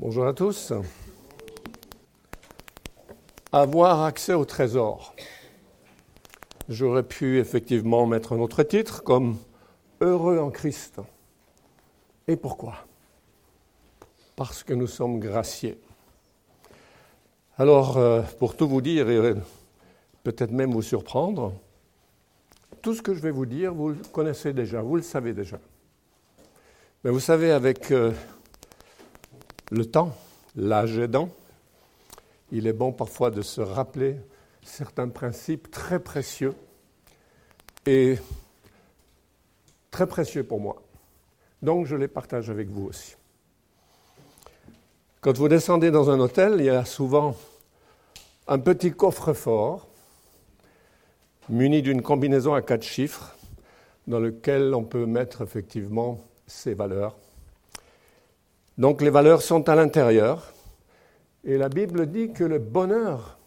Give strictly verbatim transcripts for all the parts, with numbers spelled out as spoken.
Bonjour à tous. Avoir accès au trésor. J'aurais pu effectivement mettre un autre titre comme « Heureux en Christ ». Et pourquoi ? Parce que nous sommes graciés. Alors, euh, pour tout vous dire et peut-être même vous surprendre, tout ce que je vais vous dire, vous le connaissez déjà, vous le savez déjà. Mais vous savez, avec euh, le temps, l'âge aidant, il est bon parfois de se rappeler certains principes très précieux et très précieux pour moi. Donc, je les partage avec vous aussi. Quand vous descendez dans un hôtel, il y a souvent un petit coffre-fort muni d'une combinaison à quatre chiffres dans lequel on peut mettre effectivement ses valeurs. Donc, les valeurs sont à l'intérieur. Et la Bible dit que le bonheur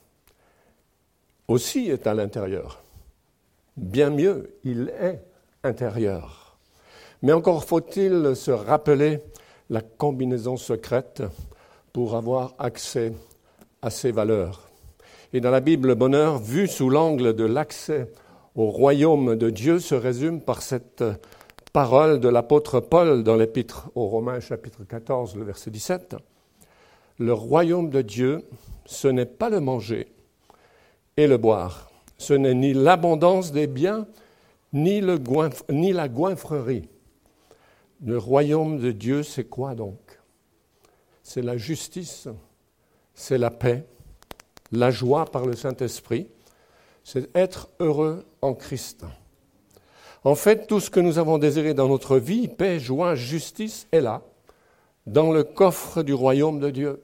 aussi est à l'intérieur. Bien mieux, il est intérieur. Mais encore faut-il se rappeler la combinaison secrète pour avoir accès à ces valeurs. Et dans la Bible, le bonheur, vu sous l'angle de l'accès au royaume de Dieu, se résume par cette parole de l'apôtre Paul dans l'Épître aux Romains, chapitre quatorze, le verset dix-sept. Le royaume de Dieu, ce n'est pas le manger et le boire. Ce n'est ni l'abondance des biens, ni, le goinfre, ni la goinfrerie. Le royaume de Dieu, c'est quoi donc ? C'est la justice, c'est la paix, la joie par le Saint-Esprit, c'est être heureux en Christ. En fait, tout ce que nous avons désiré dans notre vie, paix, joie, justice, est là, dans le coffre du royaume de Dieu.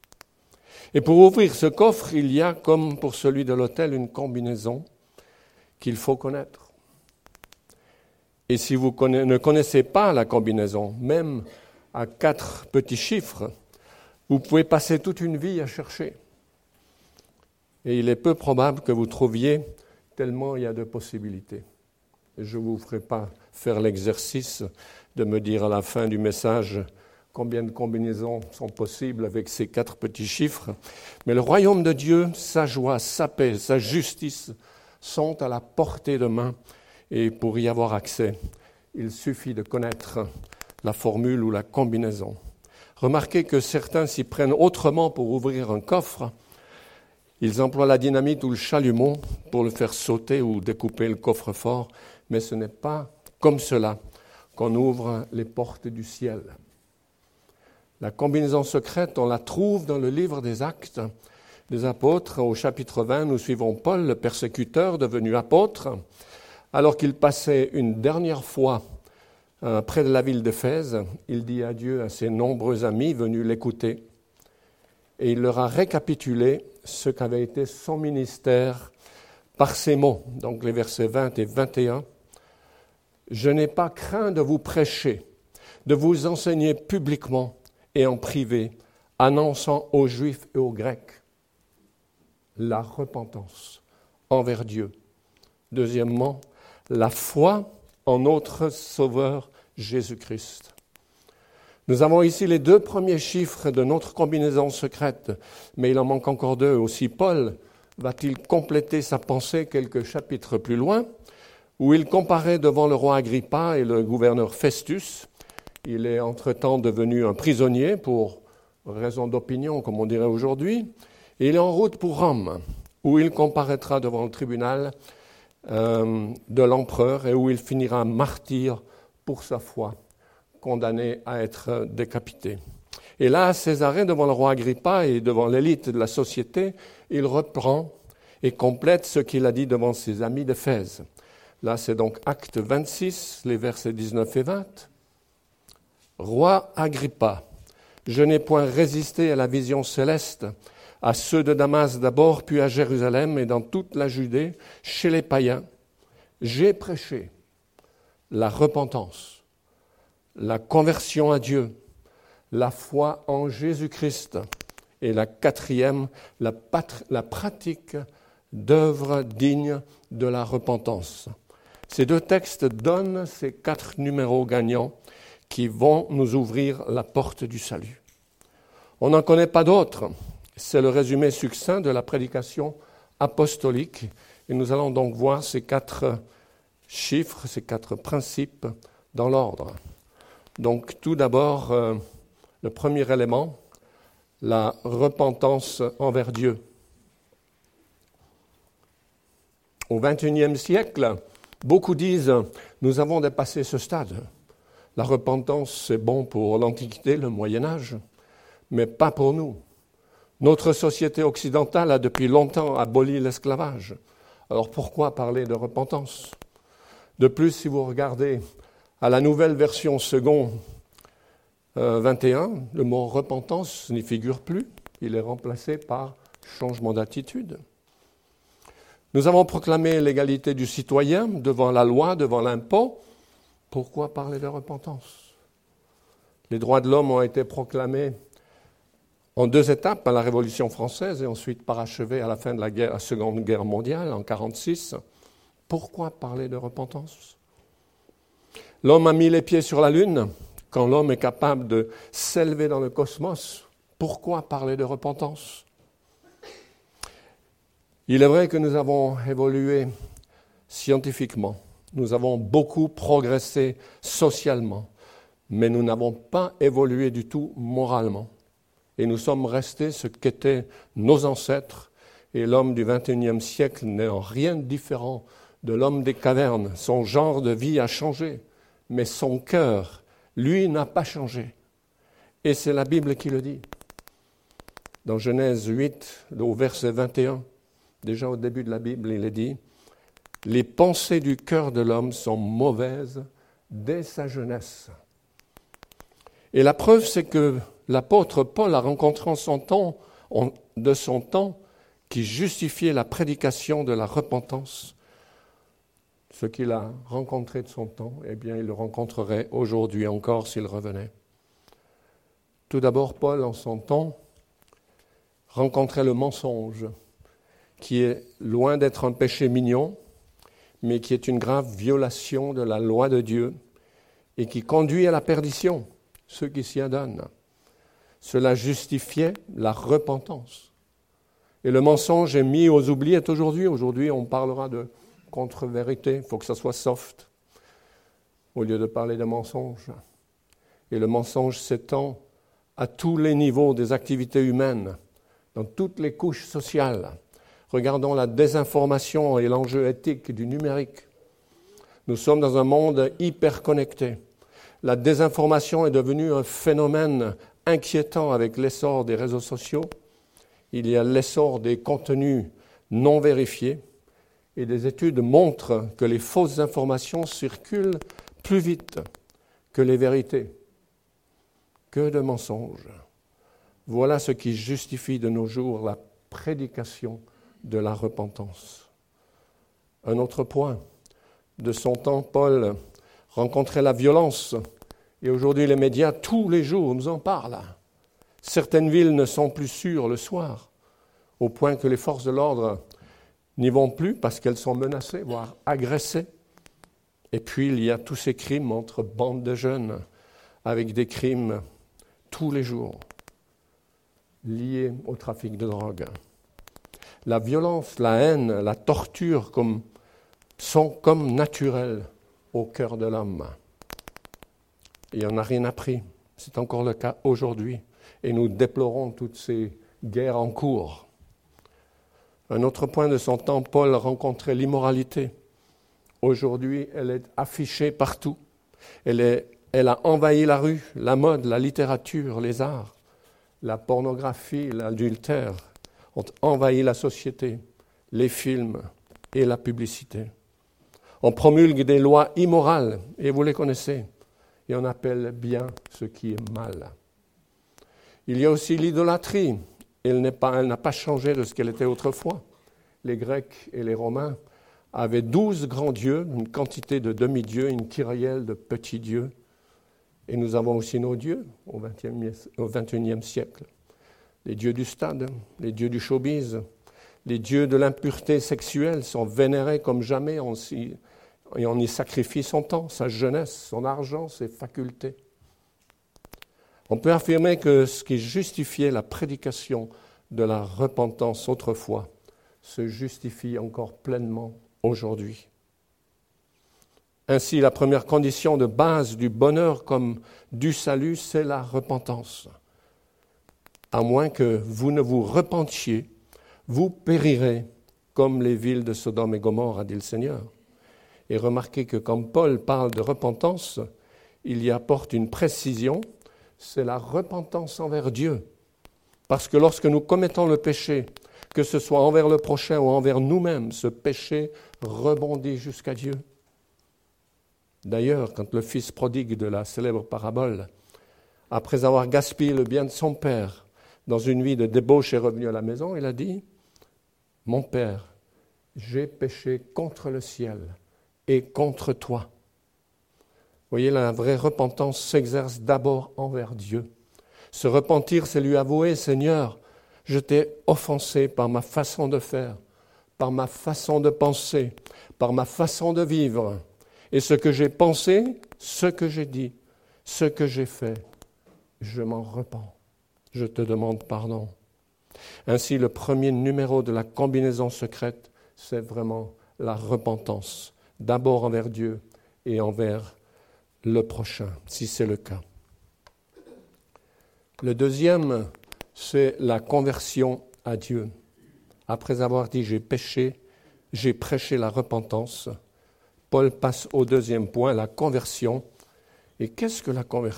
Et pour ouvrir ce coffre, il y a, comme pour celui de l'autel, une combinaison qu'il faut connaître. Et si vous ne connaissez pas la combinaison, même à quatre petits chiffres, vous pouvez passer toute une vie à chercher. Et il est peu probable que vous trouviez, tellement il y a de possibilités. Et je ne vous ferai pas faire l'exercice de me dire à la fin du message combien de combinaisons sont possibles avec ces quatre petits chiffres. Mais le royaume de Dieu, sa joie, sa paix, sa justice sont à la portée de main. Et pour y avoir accès, il suffit de connaître la formule ou la combinaison. Remarquez que certains s'y prennent autrement pour ouvrir un coffre. Ils emploient la dynamite ou le chalumeau pour le faire sauter ou découper le coffre-fort. Mais ce n'est pas comme cela qu'on ouvre les portes du ciel. La combinaison secrète, on la trouve dans le livre des Actes des Apôtres. Au chapitre vingt, nous suivons Paul, le persécuteur devenu apôtre, alors qu'il passait une dernière fois euh, près de la ville d'Éphèse. Il dit adieu à ses nombreux amis venus l'écouter et il leur a récapitulé ce qu'avait été son ministère par ces mots, donc les versets vingt et vingt et un. « Je n'ai pas craint de vous prêcher, de vous enseigner publiquement et en privé, annonçant aux Juifs et aux Grecs la repentance envers Dieu. Deuxièmement, la foi en notre Sauveur Jésus-Christ. » Nous avons ici les deux premiers chiffres de notre combinaison secrète, mais il en manque encore deux. Aussi, Paul va-t-il compléter sa pensée quelques chapitres plus loin, où il comparait devant le roi Agrippa et le gouverneur Festus. Il est entre-temps devenu un prisonnier pour raison d'opinion, comme on dirait aujourd'hui. Et il est en route pour Rome, où il comparaîtra devant le tribunal euh, de l'empereur et où il finira martyr pour sa foi, condamné à être décapité. Et là, à Césarée, devant le roi Agrippa et devant l'élite de la société, il reprend et complète ce qu'il a dit devant ses amis d'Éphèse. Là, c'est donc Acte vingt-six, les versets dix-neuf et vingt. « Roi Agrippa, je n'ai point résisté à la vision céleste, à ceux de Damas d'abord, puis à Jérusalem et dans toute la Judée, chez les païens. J'ai prêché la repentance, la conversion à Dieu, la foi en Jésus-Christ et la quatrième, la, patr- la pratique d'œuvres dignes de la repentance. » Ces deux textes donnent ces quatre numéros gagnants qui vont nous ouvrir la porte du salut. On n'en connaît pas d'autres. C'est le résumé succinct de la prédication apostolique. Et nous allons donc voir ces quatre chiffres, ces quatre principes dans l'ordre. Donc tout d'abord, euh, le premier élément, la repentance envers Dieu. Au vingt et unième siècle, beaucoup disent « nous avons dépassé ce stade ». La repentance, c'est bon pour l'Antiquité, le Moyen-Âge, mais pas pour nous. Notre société occidentale a depuis longtemps aboli l'esclavage. Alors pourquoi parler de repentance ? De plus, si vous regardez à la nouvelle version second euh, vingt et un, le mot repentance n'y figure plus. Il est remplacé par changement d'attitude. Nous avons proclamé l'égalité du citoyen devant la loi, devant l'impôt. Pourquoi parler de repentance ? Les droits de l'homme ont été proclamés en deux étapes, à la Révolution française et ensuite parachevés à la fin de la, guerre, la Seconde Guerre mondiale, en mille neuf cent quarante-six. Pourquoi parler de repentance ? L'homme a mis les pieds sur la Lune. Quand l'homme est capable de s'élever dans le cosmos, pourquoi parler de repentance ? Il est vrai que nous avons évolué scientifiquement, nous avons beaucoup progressé socialement, mais nous n'avons pas évolué du tout moralement. Et nous sommes restés ce qu'étaient nos ancêtres, et l'homme du vingt et unième siècle n'est en rien différent de l'homme des cavernes. Son genre de vie a changé, mais son cœur, lui, n'a pas changé. Et c'est la Bible qui le dit. Dans Genèse huit, au verset vingt et un, déjà au début de la Bible, il est dit « Les pensées du cœur de l'homme sont mauvaises dès sa jeunesse. » Et la preuve, c'est que l'apôtre Paul a rencontré en son temps, de son temps qui justifiait la prédication de la repentance. Ce qu'il a rencontré de son temps, eh bien, il le rencontrerait aujourd'hui encore s'il revenait. Tout d'abord, Paul, en son temps, rencontrait le mensonge, qui est loin d'être un péché mignon, mais qui est une grave violation de la loi de Dieu et qui conduit à la perdition, ceux qui s'y adonnent. Cela justifiait la repentance. Et le mensonge est mis aux oubliettes aujourd'hui. Aujourd'hui, on parlera de contre-vérité. Il faut que ça soit soft, au lieu de parler de mensonge. Et le mensonge s'étend à tous les niveaux des activités humaines, dans toutes les couches sociales. Regardons la désinformation et l'enjeu éthique du numérique. Nous sommes dans un monde hyper connecté. La désinformation est devenue un phénomène inquiétant avec l'essor des réseaux sociaux. Il y a l'essor des contenus non vérifiés et des études montrent que les fausses informations circulent plus vite que les vérités. Que de mensonges. Voilà ce qui justifie de nos jours la prédication de la repentance. Un autre point. De son temps, Paul rencontrait la violence. Et aujourd'hui, les médias, tous les jours, nous en parlent. Certaines villes ne sont plus sûres le soir, au point que les forces de l'ordre n'y vont plus parce qu'elles sont menacées, voire agressées. Et puis, il y a tous ces crimes entre bandes de jeunes, avec des crimes tous les jours liés au trafic de drogue. La violence, la haine, la torture comme, sont comme naturelles au cœur de l'homme. Et on n'a rien appris. C'est encore le cas aujourd'hui. Et nous déplorons toutes ces guerres en cours. Un autre point de son temps, Paul rencontrait l'immoralité. Aujourd'hui, elle est affichée partout. Elle, est, elle a envahi la rue, la mode, la littérature, les arts. La pornographie, l'adultère ont envahi la société, les films et la publicité. On promulgue des lois immorales, et vous les connaissez, et on appelle bien ce qui est mal. Il y a aussi l'idolâtrie. Elle n'est pas, elle n'a pas changé de ce qu'elle était autrefois. Les Grecs et les Romains avaient douze grands dieux, une quantité de demi-dieux, une kyrielle de petits dieux. Et nous avons aussi nos dieux au vingt et unième siècle. Les dieux du stade, les dieux du showbiz, les dieux de l'impureté sexuelle sont vénérés comme jamais on s'y, et on y sacrifie son temps, sa jeunesse, son argent, ses facultés. On peut affirmer que ce qui justifiait la prédication de la repentance autrefois se justifie encore pleinement aujourd'hui. Ainsi, la première condition de base du bonheur comme du salut, c'est la repentance. À moins que vous ne vous repentiez, vous périrez comme les villes de Sodome et Gomorrhe, a dit le Seigneur. Et remarquez que quand Paul parle de repentance, il y apporte une précision, c'est la repentance envers Dieu. Parce que lorsque nous commettons le péché, que ce soit envers le prochain ou envers nous-mêmes, ce péché rebondit jusqu'à Dieu. D'ailleurs, quand le fils prodigue de la célèbre parabole, après avoir gaspillé le bien de son père, dans une vie de débauche est revenu à la maison, il a dit « Mon père, j'ai péché contre le ciel et contre toi. » Vous voyez, la vraie repentance s'exerce d'abord envers Dieu. Se repentir, c'est lui avouer « Seigneur, je t'ai offensé par ma façon de faire, par ma façon de penser, par ma façon de vivre. Et ce que j'ai pensé, ce que j'ai dit, ce que j'ai fait, je m'en repens. Je te demande pardon. » Ainsi, le premier numéro de la combinaison secrète, c'est vraiment la repentance, d'abord envers Dieu et envers le prochain, si c'est le cas. Le deuxième, c'est la conversion à Dieu. Après avoir dit « j'ai péché », j'ai prêché la repentance, Paul passe au deuxième point, la conversion. Et qu'est-ce que la conversion ?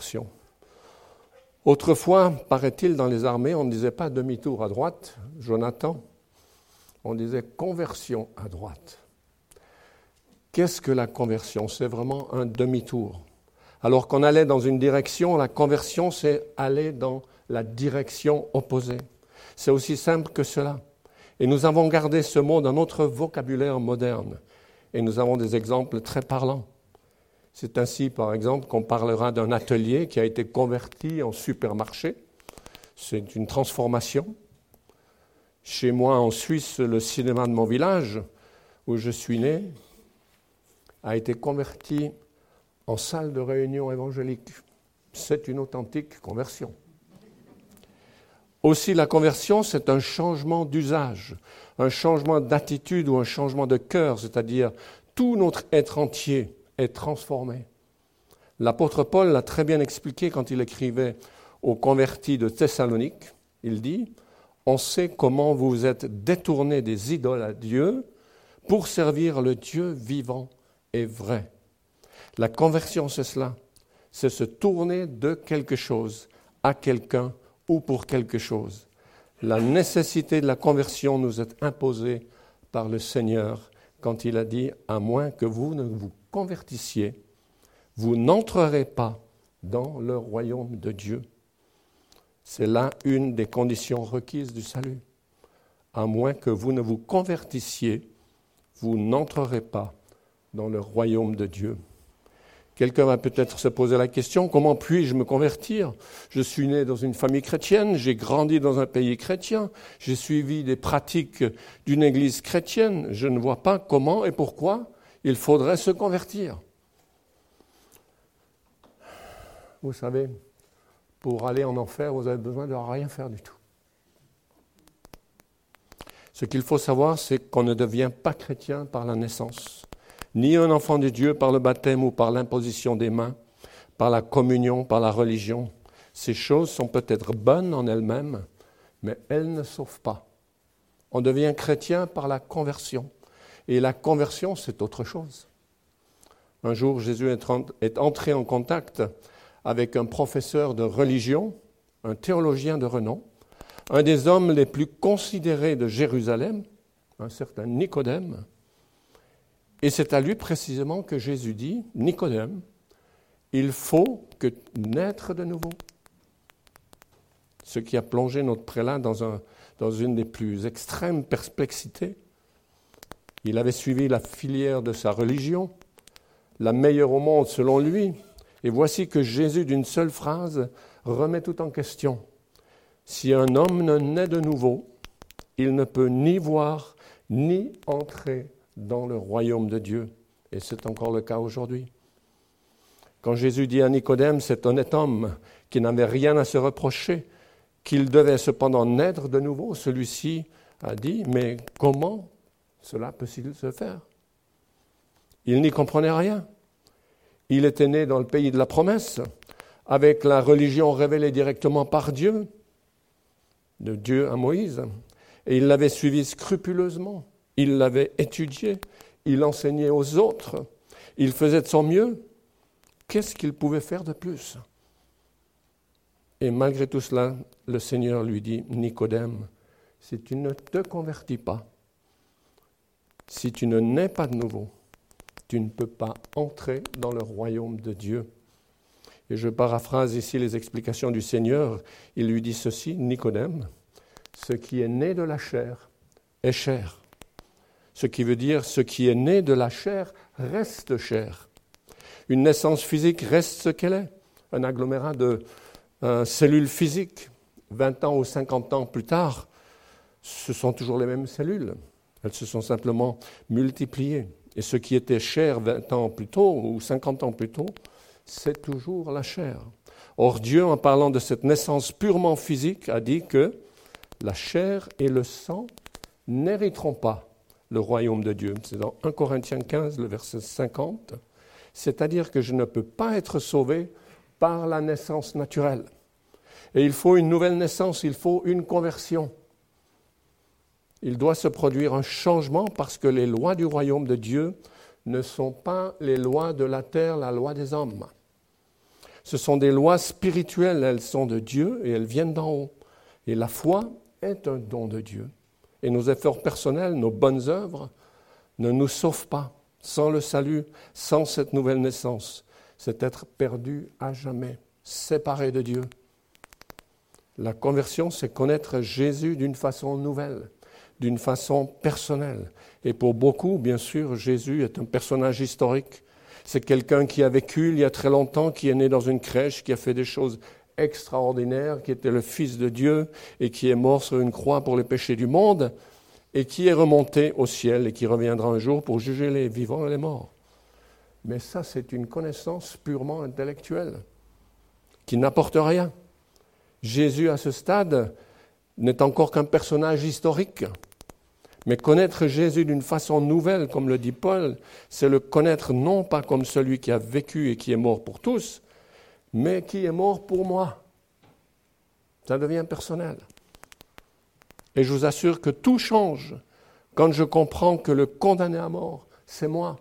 Autrefois, paraît-il, dans les armées, on ne disait pas demi-tour à droite, Jonathan, on disait conversion à droite. Qu'est-ce que la conversion ? C'est vraiment un demi-tour. Alors qu'on allait dans une direction, la conversion, c'est aller dans la direction opposée. C'est aussi simple que cela. Et nous avons gardé ce mot dans notre vocabulaire moderne. Et nous avons des exemples très parlants. C'est ainsi, par exemple, qu'on parlera d'un atelier qui a été converti en supermarché. C'est une transformation. Chez moi, en Suisse, le cinéma de mon village, où je suis né, a été converti en salle de réunion évangélique. C'est une authentique conversion. Aussi, la conversion, c'est un changement d'usage, un changement d'attitude ou un changement de cœur, c'est-à-dire tout notre être entier est transformé. L'apôtre Paul l'a très bien expliqué quand il écrivait aux convertis de Thessalonique. Il dit « On sait comment vous vous êtes détournés des idoles à Dieu pour servir le Dieu vivant et vrai. » La conversion, c'est cela. C'est se tourner de quelque chose à quelqu'un ou pour quelque chose. La nécessité de la conversion nous est imposée par le Seigneur quand il a dit « À moins que vous ne vous convertissiez, vous n'entrerez pas dans le royaume de Dieu. » C'est là une des conditions requises du salut. À moins que vous ne vous convertissiez, vous n'entrerez pas dans le royaume de Dieu. Quelqu'un va peut-être se poser la question, comment puis-je me convertir ? Je suis né dans une famille chrétienne, j'ai grandi dans un pays chrétien, j'ai suivi des pratiques d'une église chrétienne, je ne vois pas comment et pourquoi il faudrait se convertir. Vous savez, pour aller en enfer, vous avez besoin de rien faire du tout. Ce qu'il faut savoir, c'est qu'on ne devient pas chrétien par la naissance. Ni un enfant de Dieu par le baptême ou par l'imposition des mains, par la communion, par la religion. Ces choses sont peut-être bonnes en elles-mêmes, mais elles ne sauvent pas. On devient chrétien par la conversion. Et la conversion, c'est autre chose. Un jour, Jésus est entré en contact avec un professeur de religion, un théologien de renom, un des hommes les plus considérés de Jérusalem, un certain Nicodème. Et c'est à lui précisément que Jésus dit, Nicodème, il faut que naître de nouveau. Ce qui a plongé notre prélat dans, un, dans une des plus extrêmes perplexités. Il avait suivi la filière de sa religion, la meilleure au monde selon lui. Et voici que Jésus, d'une seule phrase, remet tout en question. Si un homme ne naît de nouveau, il ne peut ni voir, ni entrer dans le royaume de Dieu. Et c'est encore le cas aujourd'hui. Quand Jésus dit à Nicodème, cet honnête homme qui n'avait rien à se reprocher, qu'il devait cependant naître de nouveau, celui-ci a dit, mais comment cela peut-il se faire? Il n'y comprenait rien. Il était né dans le pays de la promesse, avec la religion révélée directement par Dieu, de Dieu à Moïse, et il l'avait suivi scrupuleusement, il l'avait étudié, il enseignait aux autres, il faisait de son mieux. Qu'est-ce qu'il pouvait faire de plus? Et malgré tout cela, le Seigneur lui dit, Nicodème, si tu ne te convertis pas, si tu ne nais pas de nouveau, tu ne peux pas entrer dans le royaume de Dieu. Et je paraphrase ici les explications du Seigneur. Il lui dit ceci, Nicodème, ce qui est né de la chair est chair. Ce qui veut dire, ce qui est né de la chair reste chair. Une naissance physique reste ce qu'elle est, un agglomérat de euh, cellules physiques. vingt ans ou cinquante ans plus tard, ce sont toujours les mêmes cellules. Elles se sont simplement multipliées. Et ce qui était chair vingt ans plus tôt ou cinquante ans plus tôt, c'est toujours la chair. Or, Dieu, en parlant de cette naissance purement physique, a dit que la chair et le sang n'hériteront pas le royaume de Dieu. C'est dans un Corinthiens quinze, le verset cinquante. C'est-à-dire que je ne peux pas être sauvé par la naissance naturelle. Et il faut une nouvelle naissance, il faut une conversion. Il doit se produire un changement parce que les lois du royaume de Dieu ne sont pas les lois de la terre, la loi des hommes. Ce sont des lois spirituelles, elles sont de Dieu et elles viennent d'en haut. Et la foi est un don de Dieu. Et nos efforts personnels, nos bonnes œuvres ne nous sauvent pas. Sans le salut, sans cette nouvelle naissance, c'est être perdu à jamais, séparé de Dieu. La conversion, c'est connaître Jésus d'une façon nouvelle, d'une façon personnelle. Et pour beaucoup, bien sûr, Jésus est un personnage historique. C'est quelqu'un qui a vécu il y a très longtemps, qui est né dans une crèche, qui a fait des choses extraordinaires, qui était le Fils de Dieu et qui est mort sur une croix pour les péchés du monde et qui est remonté au ciel et qui reviendra un jour pour juger les vivants et les morts. Mais ça, c'est une connaissance purement intellectuelle qui n'apporte rien. Jésus, à ce stade, n'est encore qu'un personnage historique. Mais connaître Jésus d'une façon nouvelle, comme le dit Paul, c'est le connaître non pas comme celui qui a vécu et qui est mort pour tous, mais qui est mort pour moi. Ça devient personnel. Et je vous assure que tout change quand je comprends que le condamné à mort, c'est moi.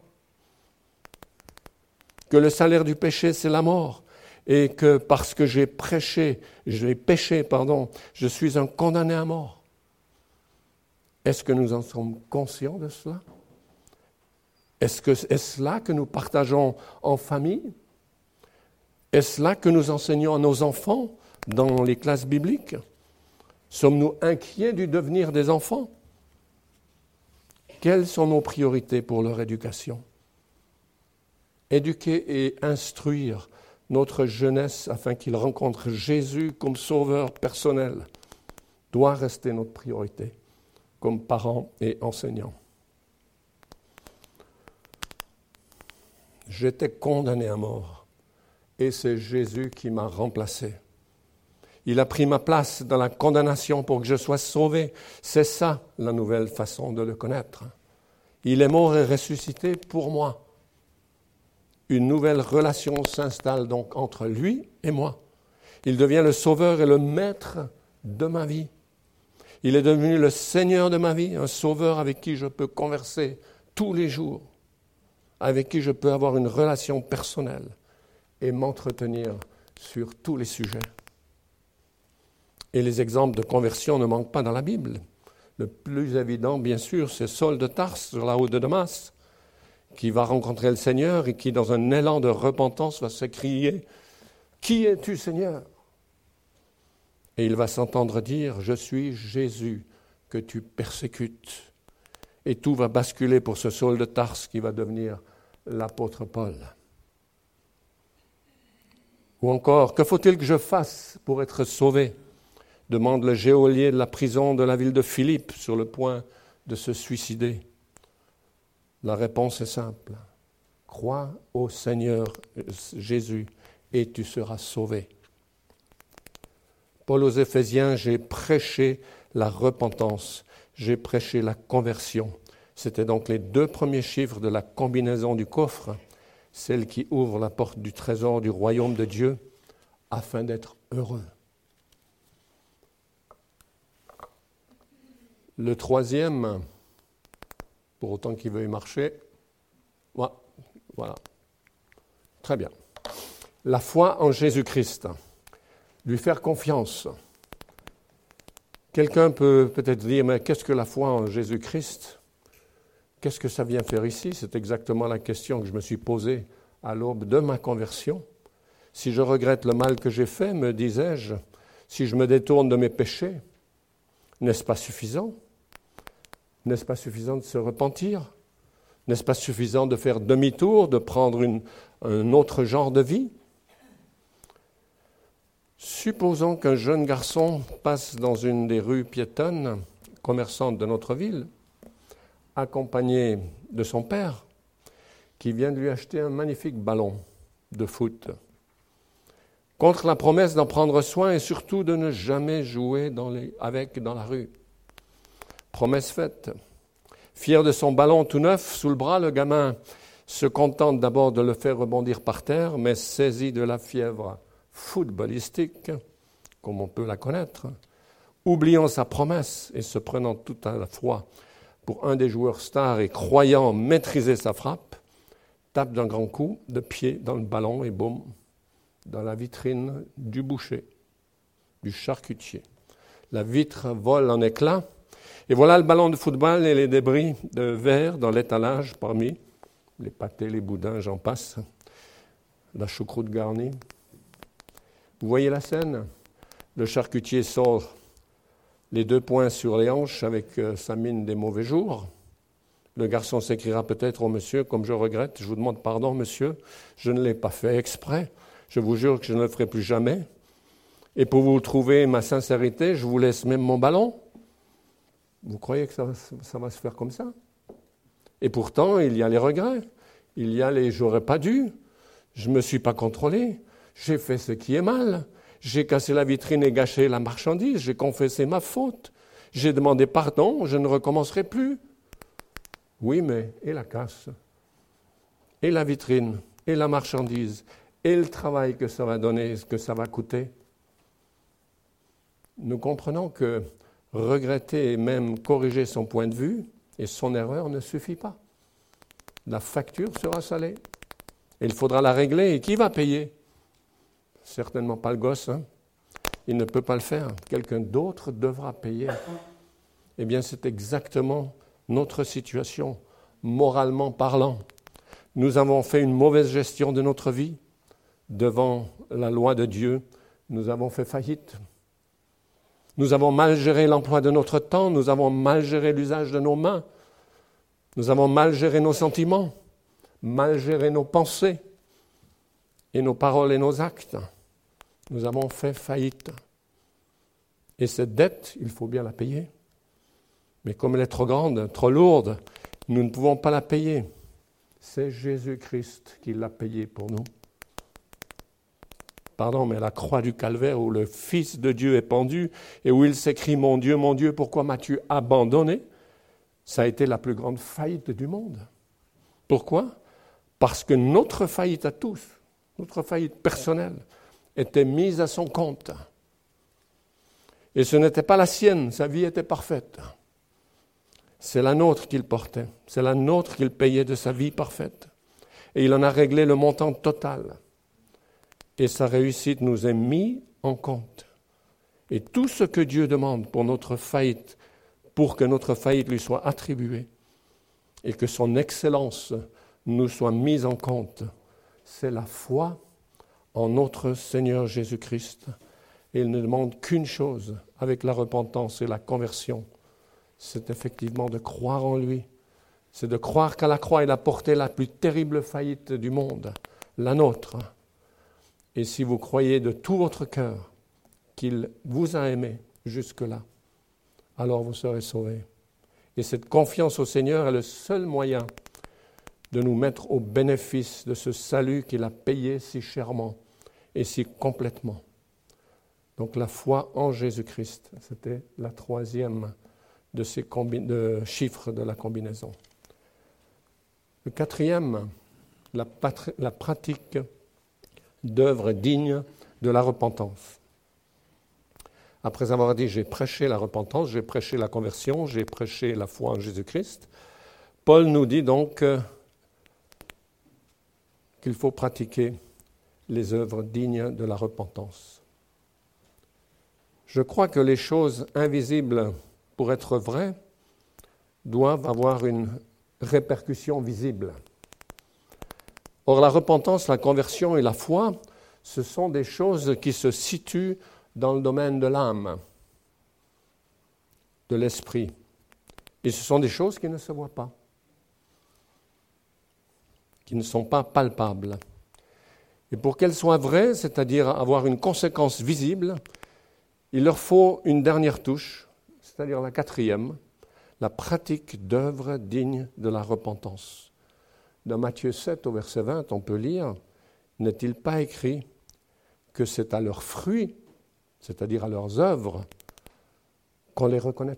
Que le salaire du péché, c'est la mort. Et que parce que j'ai prêché, j'ai péché, pardon, je suis un condamné à mort. Est-ce que nous en sommes conscients de cela? Est-ce que est-ce là que nous partageons en famille? Est-ce là que nous enseignons à nos enfants dans les classes bibliques? Sommes-nous inquiets du devenir des enfants? Quelles sont nos priorités pour leur éducation? Éduquer et instruire notre jeunesse afin qu'ils rencontrent Jésus comme sauveur personnel doit rester notre priorité comme parents et enseignants. J'étais condamné à mort et c'est Jésus qui m'a remplacé. Il a pris ma place dans la condamnation pour que je sois sauvé. C'est ça la nouvelle façon de le connaître. Il est mort et ressuscité pour moi. Une nouvelle relation s'installe donc entre lui et moi. Il devient le sauveur et le maître de ma vie. Il est devenu le Seigneur de ma vie, un sauveur avec qui je peux converser tous les jours, avec qui je peux avoir une relation personnelle et m'entretenir sur tous les sujets. Et les exemples de conversion ne manquent pas dans la Bible. Le plus évident, bien sûr, c'est Saul de Tarse sur la route de Damas, qui va rencontrer le Seigneur et qui, dans un élan de repentance, va s'écrier « Qui es-tu, Seigneur ?» Et il va s'entendre dire « Je suis Jésus que tu persécutes. » Et tout va basculer pour ce Saul de Tarse qui va devenir l'apôtre Paul. Ou encore, que faut-il que je fasse pour être sauvé ? Demande le geôlier de la prison de la ville de Philippe sur le point de se suicider. La réponse est simple. Crois au Seigneur Jésus et tu seras sauvé. Paul aux Éphésiens, j'ai prêché la repentance, j'ai prêché la conversion. C'était donc les deux premiers chiffres de la combinaison du coffre, celle qui ouvre la porte du trésor du royaume de Dieu, afin d'être heureux. Le troisième, pour autant qu'il veuille marcher, voilà. Très bien. La foi en Jésus-Christ. Lui faire confiance. Quelqu'un peut peut-être dire, mais qu'est-ce que la foi en Jésus-Christ? Qu'est-ce que ça vient faire ici? C'est exactement la question que je me suis posée à l'aube de ma conversion. Si je regrette le mal que j'ai fait, me disais-je, si je me détourne de mes péchés, n'est-ce pas suffisant? N'est-ce pas suffisant de se repentir? N'est-ce pas suffisant de faire demi-tour, de prendre une, un autre genre de vie? Supposons qu'un jeune garçon passe dans une des rues piétonnes, commerçantes de notre ville, accompagné de son père, qui vient de lui acheter un magnifique ballon de foot, contre la promesse d'en prendre soin et surtout de ne jamais jouer dans les, avec dans la rue. Promesse faite. Fier de son ballon tout neuf sous le bras, le gamin se contente d'abord de le faire rebondir par terre, mais saisi de la fièvre footballistique, comme on peut la connaître, oubliant sa promesse et se prenant tout à la fois pour un des joueurs stars et croyant maîtriser sa frappe, tape d'un grand coup de pied dans le ballon et boum, dans la vitrine du boucher, du charcutier. La vitre vole en éclats, et voilà le ballon de football et les débris de verre dans l'étalage parmi les pâtés, les boudins, j'en passe, la choucroute garnie. Vous voyez la scène? Le charcutier sort les deux poings sur les hanches avec euh, sa mine des mauvais jours. Le garçon s'écriera peut-être au monsieur, comme je regrette, je vous demande pardon, monsieur, je ne l'ai pas fait exprès, je vous jure que je ne le ferai plus jamais. Et pour vous trouver ma sincérité, je vous laisse même mon ballon. Vous croyez que ça, ça va se faire comme ça? Et pourtant, il y a les regrets, il y a les « j'aurais pas dû », je ne me suis pas contrôlé, j'ai fait ce qui est mal, j'ai cassé la vitrine et gâché la marchandise, j'ai confessé ma faute, j'ai demandé pardon, je ne recommencerai plus. Oui, mais et la casse, et la vitrine, et la marchandise, et le travail que ça va donner, ce que ça va coûter. Nous comprenons que regretter et même corriger son point de vue et son erreur ne suffit pas. La facture sera salée. Et il faudra la régler. Et qui va payer? Certainement pas le gosse. Hein? Il ne peut pas le faire. Quelqu'un d'autre devra payer. Eh bien, c'est exactement notre situation, moralement parlant. Nous avons fait une mauvaise gestion de notre vie. Devant la loi de Dieu, nous avons fait faillite. Nous avons mal géré l'emploi de notre temps, nous avons mal géré l'usage de nos mains, nous avons mal géré nos sentiments, mal géré nos pensées et nos paroles et nos actes. Nous avons fait faillite. Et cette dette, il faut bien la payer. Mais comme elle est trop grande, trop lourde, nous ne pouvons pas la payer. C'est Jésus-Christ qui l'a payée pour nous. Pardon, mais la croix du calvaire où le Fils de Dieu est pendu et où il s'écrit « Mon Dieu, mon Dieu, pourquoi m'as-tu abandonné ?» Ça a été la plus grande faillite du monde. Pourquoi? Parce que notre faillite à tous, notre faillite personnelle, était mise à son compte. Et ce n'était pas la sienne, sa vie était parfaite. C'est la nôtre qu'il portait, c'est la nôtre qu'il payait de sa vie parfaite. Et il en a réglé le montant total. Et sa réussite nous est mise en compte. Et tout ce que Dieu demande pour notre faillite, pour que notre faillite lui soit attribuée et que son excellence nous soit mise en compte, c'est la foi en notre Seigneur Jésus-Christ. Et il ne demande qu'une chose avec la repentance et la conversion, c'est effectivement de croire en lui. C'est de croire qu'à la croix, il a porté la plus terrible faillite du monde, la nôtre. Et si vous croyez de tout votre cœur qu'il vous a aimé jusque-là, alors vous serez sauvés. Et cette confiance au Seigneur est le seul moyen de nous mettre au bénéfice de ce salut qu'il a payé si chèrement et si complètement. Donc la foi en Jésus-Christ, c'était la troisième de ces combi- de chiffres de la combinaison. Le quatrième, la, patri- la pratique d'œuvres dignes de la repentance. Après avoir dit « j'ai prêché la repentance, j'ai prêché la conversion, j'ai prêché la foi en Jésus-Christ », Paul nous dit donc euh, qu'il faut pratiquer les œuvres dignes de la repentance. Je crois que les choses invisibles, pour être vraies, doivent avoir une répercussion visible. Or, la repentance, la conversion et la foi, ce sont des choses qui se situent dans le domaine de l'âme, de l'esprit. Et ce sont des choses qui ne se voient pas, qui ne sont pas palpables. Et pour qu'elles soient vraies, c'est-à-dire avoir une conséquence visible, il leur faut une dernière touche, c'est-à-dire la quatrième, la pratique d'œuvres dignes de la repentance. Dans Matthieu sept, au verset vingt, on peut lire « N'est-il pas écrit que c'est à leurs fruits, c'est-à-dire à leurs œuvres, qu'on les reconnaîtra ?»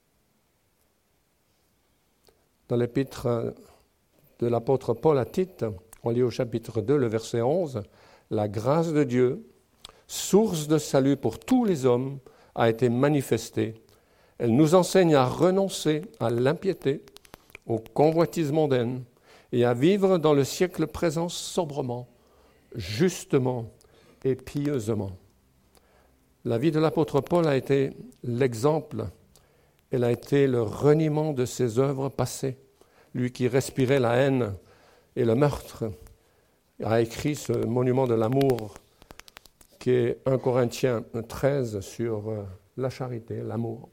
Dans l'épître de l'apôtre Paul à Tite, on lit au chapitre deux, le verset onze, « La grâce de Dieu, source de salut pour tous les hommes, a été manifestée. Elle nous enseigne à renoncer à l'impiété, au convoitise mondaine, et à vivre dans le siècle présent sobrement, justement et pieusement. » La vie de l'apôtre Paul a été l'exemple, elle a été le reniement de ses œuvres passées. Lui qui respirait la haine et le meurtre a écrit ce monument de l'amour qui est un Corinthiens treize sur la charité, l'amour.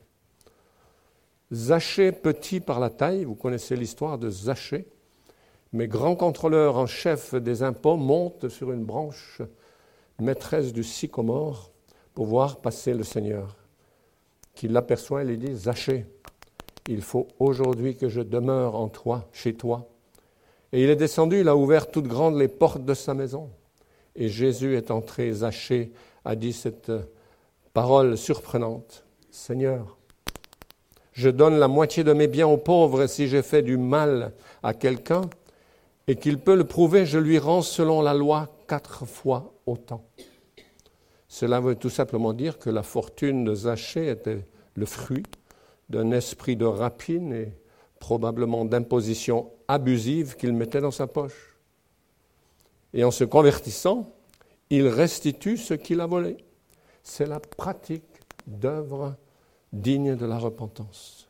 Zachée, petit par la taille, vous connaissez l'histoire de Zachée, mais grand contrôleur en chef des impôts, monte sur une branche maîtresse du sycomore pour voir passer le Seigneur, qui l'aperçoit et lui dit « Zachée, il faut aujourd'hui que je demeure en toi, chez toi. » Et il est descendu, il a ouvert toutes grandes les portes de sa maison. Et Jésus est entré, Zachée a dit cette parole surprenante. « Seigneur, je donne la moitié de mes biens aux pauvres, et si j'ai fait du mal à quelqu'un, et qu'il peut le prouver, je lui rends selon la loi quatre fois autant. » Cela veut tout simplement dire que la fortune de Zachée était le fruit d'un esprit de rapine et probablement d'imposition abusive qu'il mettait dans sa poche. Et en se convertissant, il restitue ce qu'il a volé. C'est la pratique d'œuvres dignes de la repentance.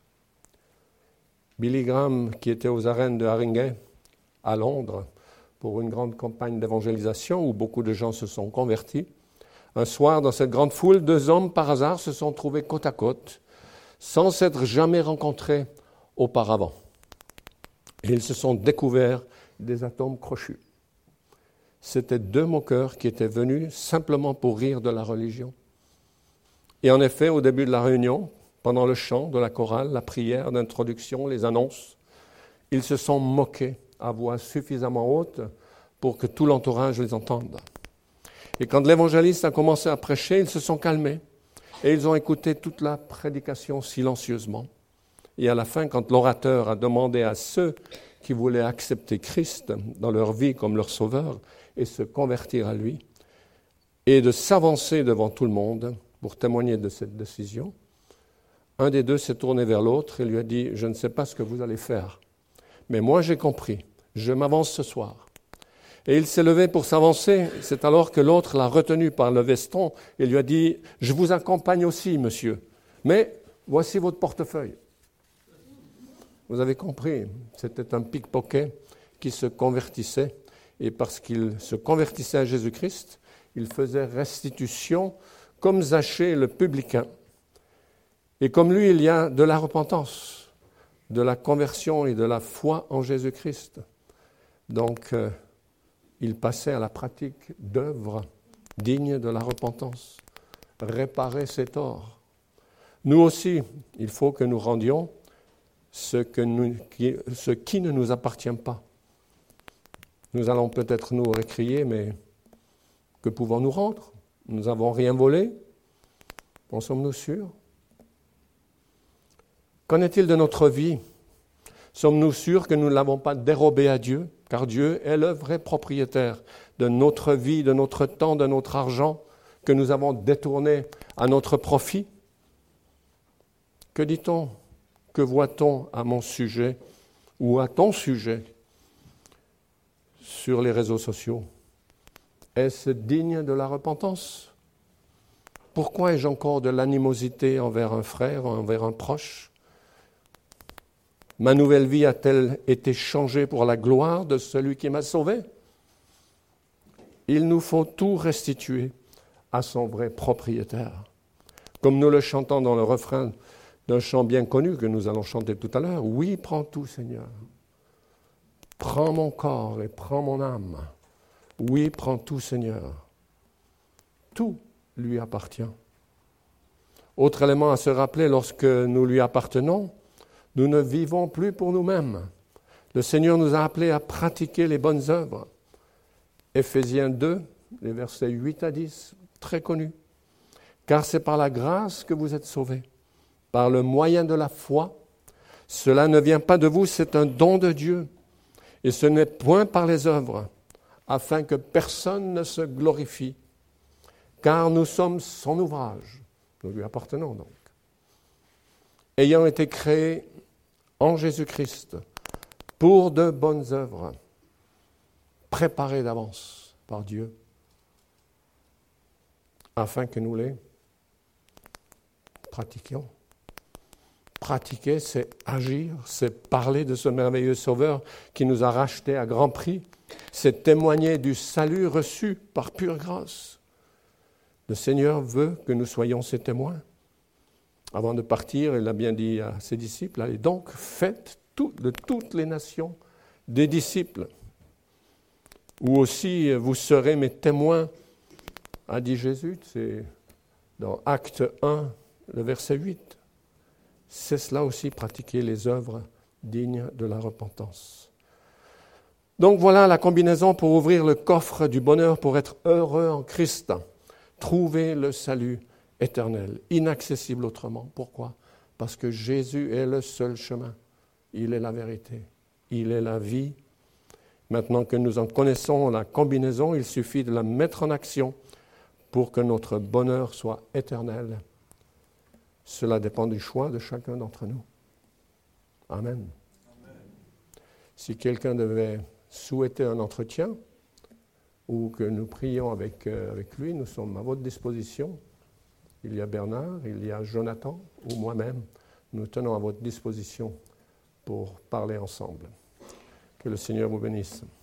Billy Graham, qui était aux arènes de Haringey, à Londres, pour une grande campagne d'évangélisation où beaucoup de gens se sont convertis, un soir, dans cette grande foule, deux hommes, par hasard, se sont trouvés côte à côte, sans s'être jamais rencontrés auparavant. Et ils se sont découverts des atomes crochus. C'étaient deux moqueurs qui étaient venus simplement pour rire de la religion. Et en effet, au début de la réunion, pendant le chant de la chorale, la prière d'introduction, les annonces, ils se sont moqués à voix suffisamment haute pour que tout l'entourage les entende. Et quand l'évangéliste a commencé à prêcher, ils se sont calmés et ils ont écouté toute la prédication silencieusement. Et à la fin, quand l'orateur a demandé à ceux qui voulaient accepter Christ dans leur vie comme leur sauveur et se convertir à lui, et de s'avancer devant tout le monde pour témoigner de cette décision, un des deux s'est tourné vers l'autre et lui a dit « Je ne sais pas ce que vous allez faire, mais moi j'ai compris, je m'avance ce soir. » Et il s'est levé pour s'avancer. C'est alors que l'autre l'a retenu par le veston et lui a dit « Je vous accompagne aussi, monsieur, mais voici votre portefeuille. » Vous avez compris, c'était un pickpocket qui se convertissait. Et parce qu'il se convertissait à Jésus-Christ, il faisait restitution comme Zachée le publicain. Et comme lui, il y a de la repentance, de la conversion et de la foi en Jésus-Christ. Donc, euh, il passait à la pratique d'œuvres dignes de la repentance, réparer ses torts. Nous aussi, il faut que nous rendions ce, que nous, qui, ce qui ne nous appartient pas. Nous allons peut-être nous récrier, mais que pouvons-nous rendre? Nous n'avons rien volé. En sommes-nous sûrs? Qu'en est-il de notre vie? Sommes-nous sûrs que nous ne l'avons pas dérobée à Dieu? Car Dieu est le vrai propriétaire de notre vie, de notre temps, de notre argent, que nous avons détourné à notre profit. Que dit-on? Que voit-on à mon sujet ou à ton sujet sur les réseaux sociaux? Est-ce digne de la repentance? Pourquoi ai-je encore de l'animosité envers un frère, envers un proche? Ma nouvelle vie a-t-elle été changée pour la gloire de celui qui m'a sauvé? Il nous faut tout restituer à son vrai propriétaire. Comme nous le chantons dans le refrain d'un chant bien connu que nous allons chanter tout à l'heure. Oui, prends tout, Seigneur. Prends mon corps et prends mon âme. Oui, prends tout, Seigneur. Tout lui appartient. Autre élément à se rappeler, lorsque nous lui appartenons, nous ne vivons plus pour nous-mêmes. Le Seigneur nous a appelés à pratiquer les bonnes œuvres. Éphésiens deux, les versets huit à dix, très connus. Car c'est par la grâce que vous êtes sauvés, par le moyen de la foi. Cela ne vient pas de vous, c'est un don de Dieu. Et ce n'est point par les œuvres, afin que personne ne se glorifie. Car nous sommes son ouvrage. Nous lui appartenons donc. Ayant été créés en Jésus-Christ pour de bonnes œuvres, préparées d'avance par Dieu, afin que nous les pratiquions. Pratiquer, c'est agir, c'est parler de ce merveilleux Sauveur qui nous a rachetés à grand prix, c'est témoigner du salut reçu par pure grâce. Le Seigneur veut que nous soyons ses témoins. Avant de partir, il a bien dit à ses disciples, allez donc, faites tout, de toutes les nations des disciples, ou aussi vous serez mes témoins, a dit Jésus, c'est dans Acte un, le verset huit. C'est cela aussi, pratiquer les œuvres dignes de la repentance. Donc voilà la combinaison pour ouvrir le coffre du bonheur, pour être heureux en Christ, trouver le salut éternel, inaccessible autrement. Pourquoi? Parce que Jésus est le seul chemin. Il est la vérité. Il est la vie. Maintenant que nous en connaissons la combinaison, il suffit de la mettre en action pour que notre bonheur soit éternel. Cela dépend du choix de chacun d'entre nous. Amen. Amen. Si quelqu'un devait souhaiter un entretien ou que nous prions avec, euh, avec lui, nous sommes à votre disposition. Il y a Bernard, il y a Jonathan ou moi-même. Nous tenons à votre disposition pour parler ensemble. Que le Seigneur vous bénisse.